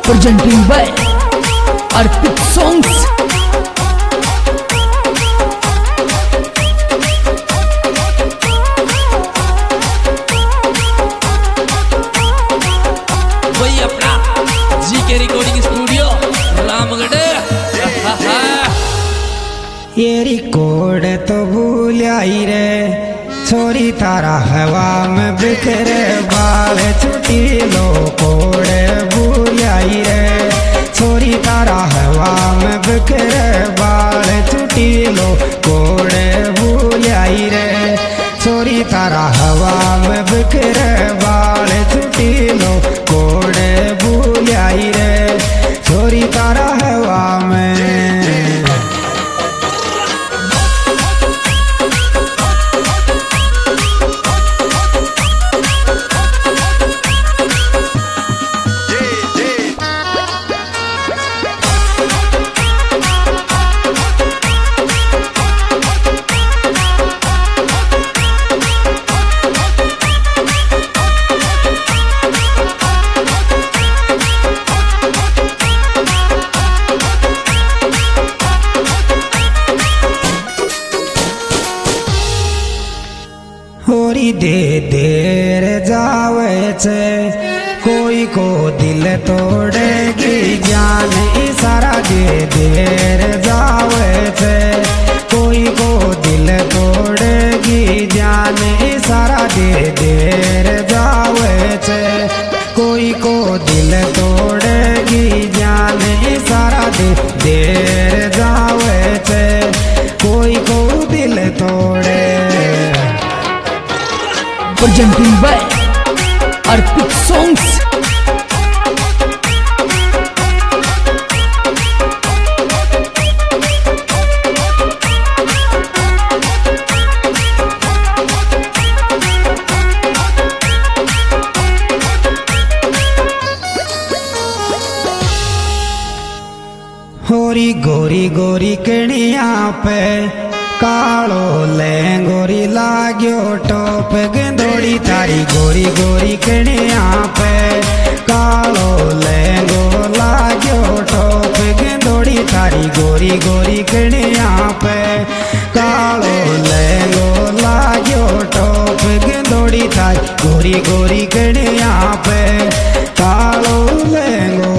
presenting by Arpit Songs. वही अपना GK recording studio Ramgarh. ये रिकॉर्ड तो भूल आई रे छोरी तारा हवा में बिखरे बाल छुट्टी लो कोड भूल आई रे छोरी तारा हवा में बिखरे बाल छुट्टी लो कोड भूल आई रे छोरी तारा हवा में बिखरे बाल छुट्टी लो कोड भूल आई रे छोरी तारा हवा में। होरी दे देर जावे छे कोई को दिल तोड़ेगी जान इशारा दे देर जावे छे कोई को दिल तोड़ेगी जान इशारा दे देर जावे छे कोई को दिल तोड़ेगी जान इशारा दे देर जावे छे कोई को दिल तोड़े। Presenting by Arpit Songs. होरी गोरी गोरी कणिया पे कालो लेंगोरी लाग्यो टोप गेंदोड़ी तारी गोरी गोरी कणिया पे कालो लेंगो लाग्यो टोप गेंदोड़ी तारी गोरी गोरी कणिया पे कालो लेंगो लाग्यो टोप गेंदोड़ी तारी गोरी गोरी कणिया पे कालो लेंगो।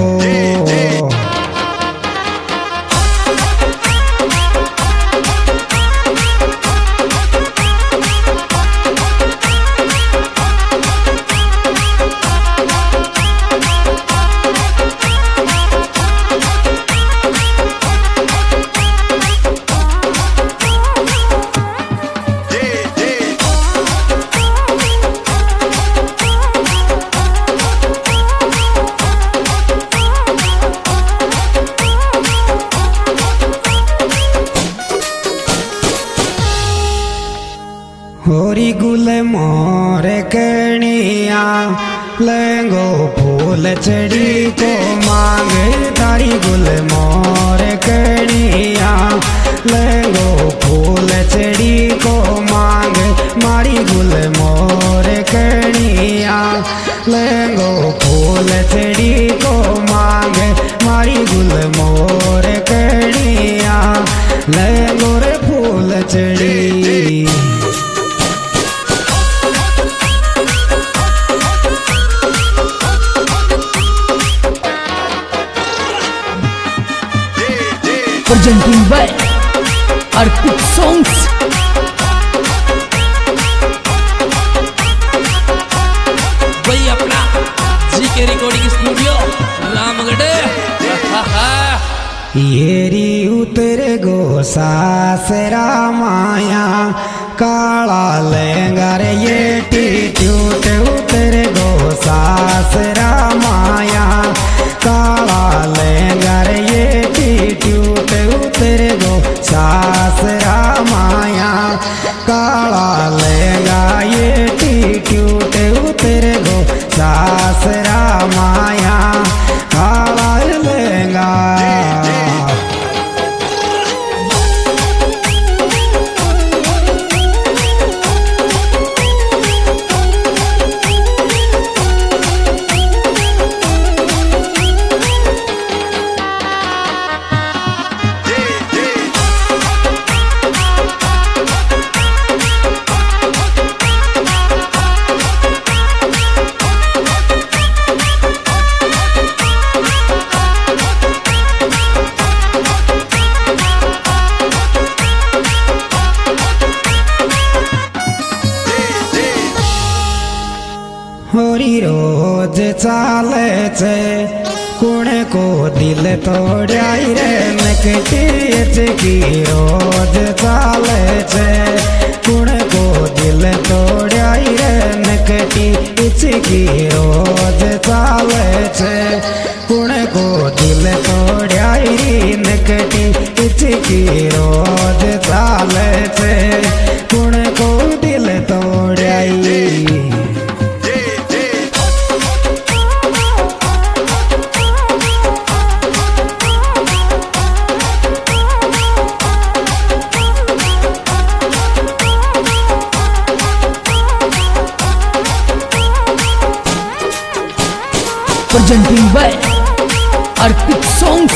होरी गुल मोर कणिया लेंगो फूल चढ़ी को मांगे तारी गुल मोर कणिया लेंगो फूल चढ़ी को मांगे मारी गुल मोर कणिया लेंगो फूल चढ़ी को मांगे मारी गुल मोर कणिया लेंगो रे फूल चढ़ी। Presenting by Arpit Songs. वही अपना जीके रिकॉर्डिंग स्टूडियो रामगढ़। येरी उतरे गो सासरा माया काला लेंगा रे ये टीट्यूट उतरे गो सासरा माया काला लेंगा रे ये टीट्यूट उतरे गो सासरा माया काला लेंगा ये टीट्यूट उतरे गो सासरा माया काला लेंगा। होरी रोज चाले छे कुणे को दिल तोड़ाई रे नकटी की रोज चाले छे कुणे को दिल तोड़ाई रे नकटी की रोज चाले छे कुणे को दिल तोड़ाई रे नकटी की रोज चाले छे कुणे को दिल तोड़ाई। presenting by Arpit Songs.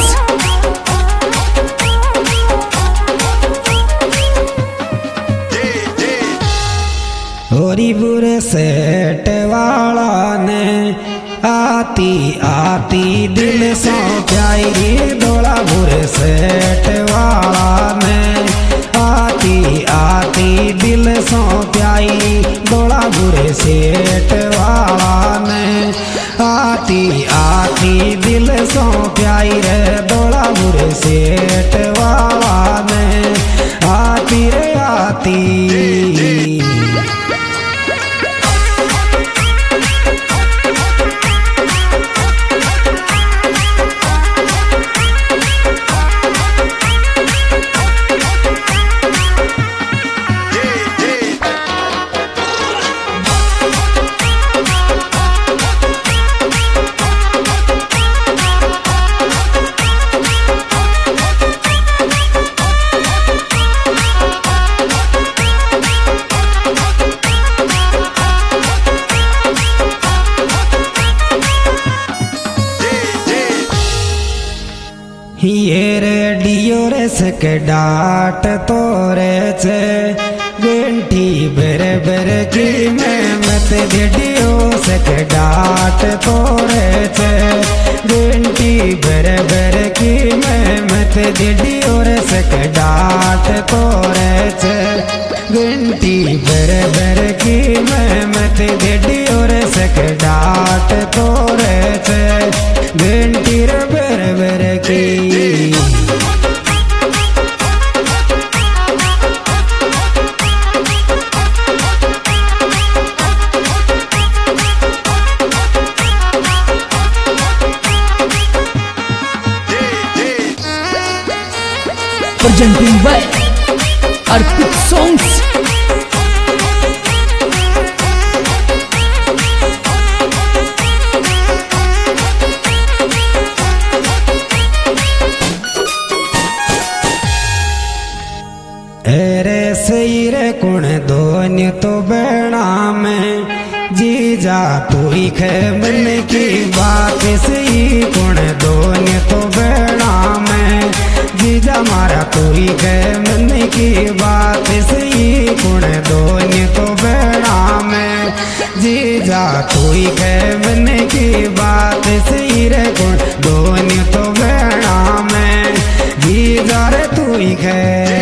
होरी बुरे सेठ वाला ने आती आती दिल सो प्यारी डोला बुरे सेठ वाला ने आती आती दिल सो प्यारी डोला बुरे सेठ वाला ने आती आती दिल सो प्यारी रे डोला बुरे सेठ वाला ने आती रे आती। ये रेडियो रे सके डाट तोरे छे घंटी बेरे बेरे की मैं मत रेडियो सके डाट तोरे छे घंटी बेरे बेरे की मैं मत रेडियो रे सके डाट तोरे छे घंटी बेरे बेरे की मैं मत रेडियो रे सके डाट तोरे छे घंटी रे बेरे बेरे की। Presenting by Arpit Songs. एरे सही रे कुण दोन्य तो बेड़ा में जीजा तू ही खे मन की बात सही कुण दोन्य तो बेड़ा में जीजा मारा तू ही खे मन की बात सही कुण दोन्य तो बेड़ा में जीजा तू ही खे मन की बात सही रे कुण दोन्य तो बेड़ा में जीजा रे तू ही खे।